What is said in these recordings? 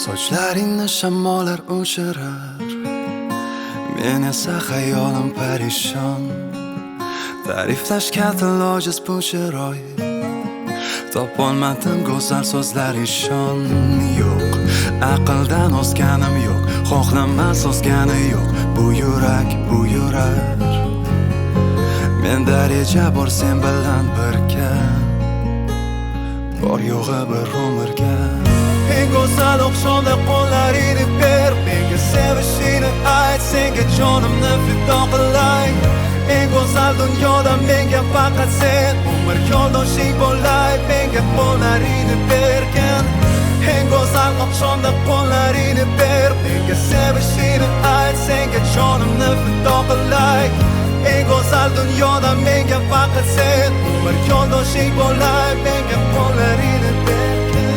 Sochlaringni shamollar o'chirar, men esa xayolim parishon. Ta'riflashga til ojiz bu chiroy, topolmadim go'zal so'zlar ishon. Yo'q, aqldan o'zganim yo'q, xohlamas o'zgani yo'q. Bu yurar, menda reja bor sen bilan birga, bor yo'g'i bir umrga. Eng go'zal oqshomda qo'llaringni ber, menga sevishingni ayt, senga jonimni fido qilay. Eng go'zal dunyoda menga faqat sen, umr yo'ldoshing bo'lay, menga qo'llaringni bergin. Eng go'zal oqshomda qo'llaringni ber, menga sevishingni ayt, senga jonimni fido qilay. Eng go'zal dunyoda menga faqat sen, umr yo'ldoshing bo'lay, menga qo'llaringni bergin.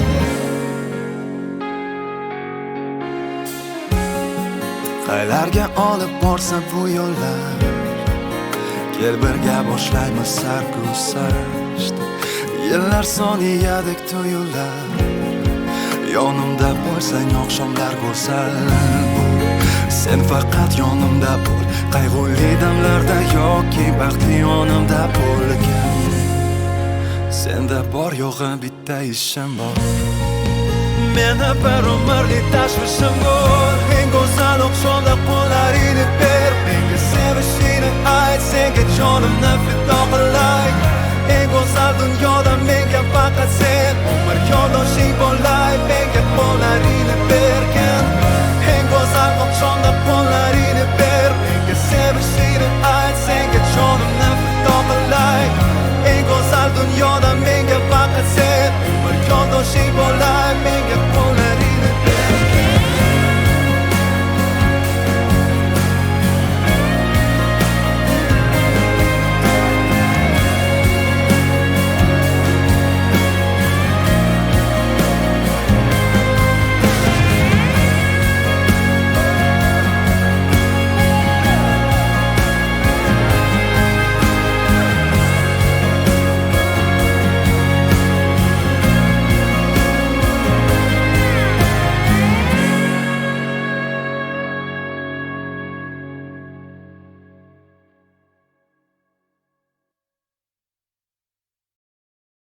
Qaylarga olib borsa bu yo'llar, kel birga boshlaymiz sarguzasht. Yillar soniyadek tuyular, yonimda bo'lsang oqshomlar go'zal. Sen faqat yonimda bo'l, qayg'uli damlarda yoki baxtli yonimda bo'lgin. Senda bor yo'g'i bitta ishim bor, menda bir umrlik tashvishim bor. Eng go'zal oqshomda qo'llaringni ber, menga sevishingni ayt, senga jonimni fido qilay. Eng go'zal dunyoda menga faqat sen, umr yo'ldoshing bo'lay.